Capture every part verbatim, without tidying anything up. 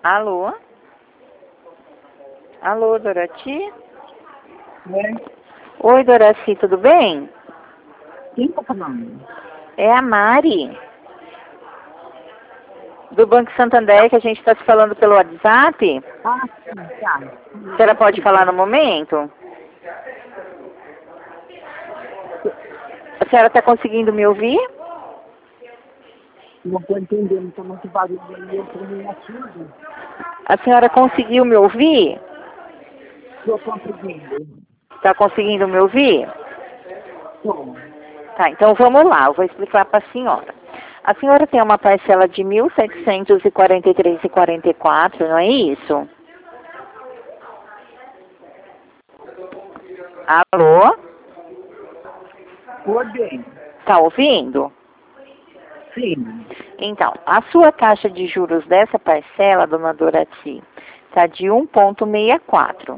Alô? Alô, Dorati? É. Oi, Dorati, tudo bem? Quem tá falando? É a Mari, do Banco Santander, que a gente está se falando pelo WhatsApp. Ah, sim, tá. A senhora pode falar no momento? A senhora está conseguindo me ouvir? Não tô entendendo, tá muito barulho aí, eu tô meio ativa. A senhora conseguiu me ouvir? Tô conseguindo. Está conseguindo me ouvir? Tô. Tá, então vamos lá, eu vou explicar para a senhora. A senhora tem uma parcela de mil setecentos e quarenta e três reais e quarenta e quatro centavos, não é isso? Alô? Tô bem. Tá ouvindo? Sim. Então, a sua taxa de juros dessa parcela, dona Dorati, está de um vírgula sessenta e quatro.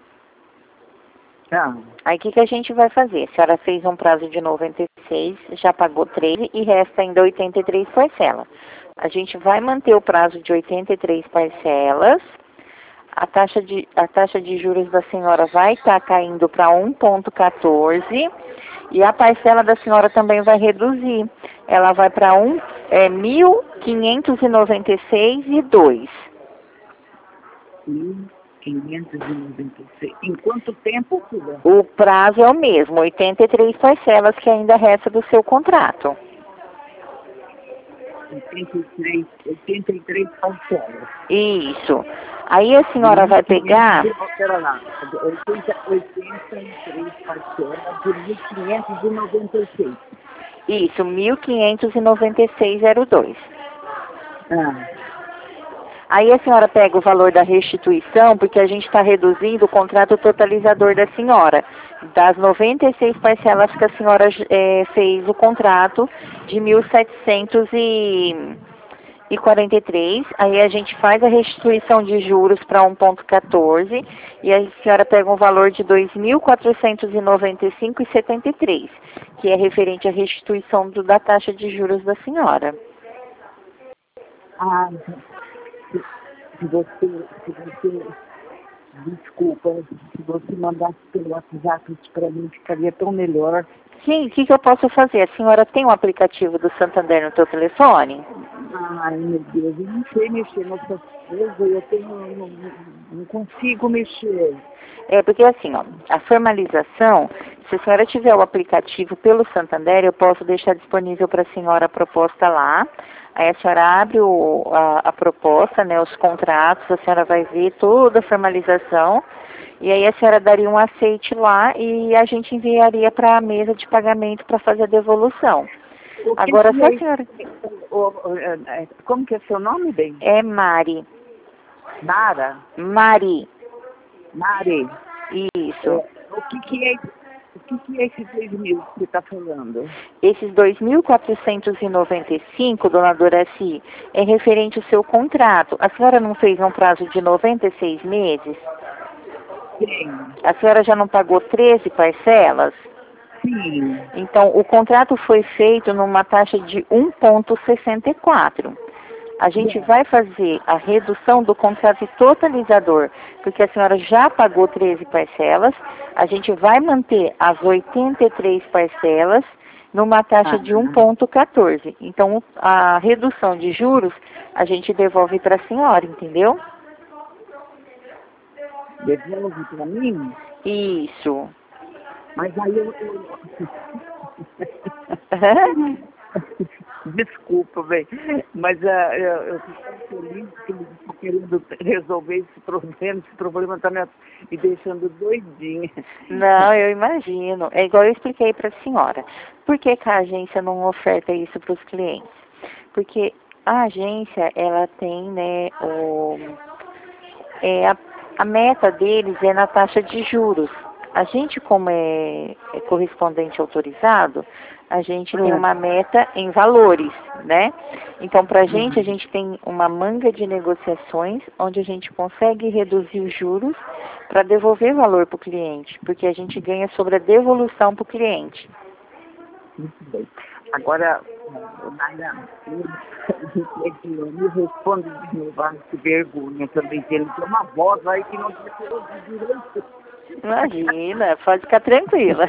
Tá. Aí o que, que a gente vai fazer? A senhora fez um prazo de noventa e seis, já pagou treze e resta ainda oitenta e três parcelas. A gente vai manter o prazo de oitenta e três parcelas. A taxa de, a taxa de juros da senhora vai estar caindo para um vírgula quatorze e a parcela da senhora também vai reduzir. Ela vai para um, é, mil quinhentos e noventa e seis reais e dois centavos. mil quinhentos e noventa e seis. Em quanto tempo, filha? O prazo é o mesmo, oitenta e três parcelas que ainda resta do seu contrato. oitenta e três, oitenta e três parcelas. Isso. Aí a senhora vai pegar... Pera lá. oitenta, oitenta e três parcelas de mil quinhentos e noventa e seis. Isso, mil quinhentos e noventa e seis reais e dois centavos. Ah. Aí a senhora pega o valor da restituição, porque a gente está reduzindo o contrato totalizador da senhora. Das noventa e seis parcelas que a senhora é, fez o contrato de mil setecentos e quarenta e três, aí a gente faz a restituição de juros para um vírgula quatorze e a senhora pega um valor de dois mil quatrocentos e noventa e cinco reais e setenta e três, que é referente à restituição do, da taxa de juros da senhora. Ah, se, se você, se você, desculpa, se você mandasse pelo WhatsApp isso para mim, ficaria tão melhor. Sim, o que, que eu posso fazer? A senhora tem um aplicativo do Santander no seu telefone? Ai, meu Deus, eu não sei mexer nessas coisas, eu tenho, não, não, não consigo mexer. É, porque assim, ó, a formalização, se a senhora tiver o aplicativo pelo Santander, eu posso deixar disponível para a senhora a proposta lá. Aí a senhora abre o, a, a proposta, né, os contratos, a senhora vai ver toda a formalização. E aí a senhora daria um aceite lá e a gente enviaria para a mesa de pagamento para fazer a devolução. O que Agora, que se é a isso? senhora... O- o- é- Como que é seu nome, bem? É Mari. Nara? Mari. Mari? Isso. É, o que que é, o que que é esses dois mil que você está falando? Esses dois mil quatrocentos e noventa e cinco, dona Doraci, é referente ao seu contrato. A senhora não fez um prazo de noventa e seis meses? Sim. A senhora já não pagou treze parcelas? Sim. Então, o contrato foi feito numa taxa de um vírgula sessenta e quatro. A gente É. vai fazer a redução do contrato totalizador, porque a senhora já pagou treze parcelas, a gente vai manter as oitenta e três parcelas numa taxa Ah, de um vírgula quatorze. Então, a redução de juros, a gente devolve para a senhora, entendeu? devolve para mim? Isso. Mas aí eu... eu... Desculpa, bem, mas uh, eu, eu fico tão feliz que ele está querendo resolver esse problema, esse problema está me, me deixando doidinha. Não, eu imagino. É igual eu expliquei para a senhora. Por que, que a agência não oferta isso para os clientes? Porque a agência, ela tem, né, o, é, a, a meta deles é na taxa de juros. A gente, como é, é correspondente autorizado, a gente tem uma meta em valores, né? Então, para a gente, a gente tem uma manga de negociações onde a gente consegue reduzir os juros para devolver valor para o cliente, porque a gente ganha sobre a devolução para o cliente. Muito bem. Agora, Mariana, eu me responde de novo, ah, que vergonha também, que ele tem uma voz aí que não tem que ouvir direito. Imagina, pode ficar tranquila.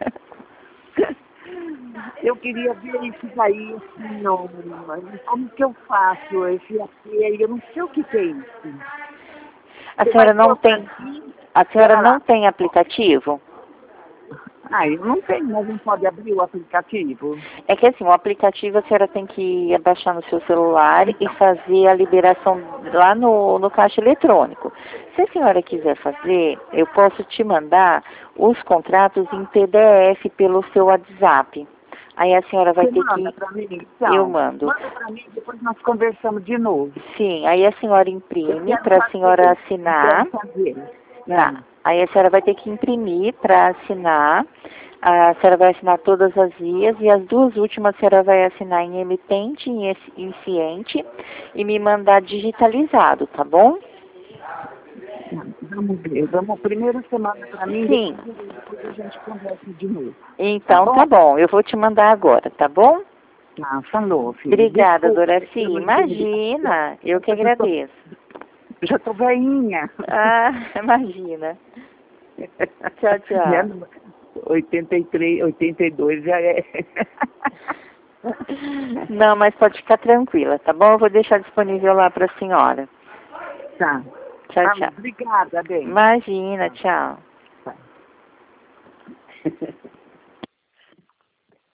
Eu queria ver isso daí, assim, não, como que eu faço esse aqui aí, eu não sei o que que é isso. A Você senhora vai não tem, aqui, a senhora lá. não tem aplicativo? Ah, eu não tenho, mas não pode abrir o aplicativo. É que assim, o aplicativo a senhora tem que abaixar no seu celular e fazer a liberação lá no, no caixa eletrônico. Se a senhora quiser fazer, eu posso te mandar os contratos em P D F pelo seu WhatsApp. Aí a senhora vai Você ter manda que... pra mim, então. Eu mando. Manda pra mim, depois nós conversamos de novo. Sim, aí a senhora Eu imprime quero para a fazer, senhora eu assinar. quero fazer. Não. É. Aí a senhora vai ter que imprimir para assinar. A senhora vai assinar todas as vias e as duas últimas a senhora vai assinar em emitente e em ciente e me mandar digitalizado, tá bom? Vamos ver. Vamos, primeiro você manda para mim, Sim. depois, depois a gente conversa de novo. Então Tá tá bom? bom, eu vou te mandar agora, tá bom? Ah, falou, filho. Obrigada, Desculpa, Doraci. eu Imagina, eu que já tô, agradeço. já tô velhinha. Ah, imagina. Tchau, tchau. oitenta e três, oitenta e dois já é. Não, mas pode ficar tranquila, tá bom? Eu vou deixar disponível lá para a senhora. Tá. Tchau, Ah, tchau. obrigada, bem. Imagina, tchau. Tá.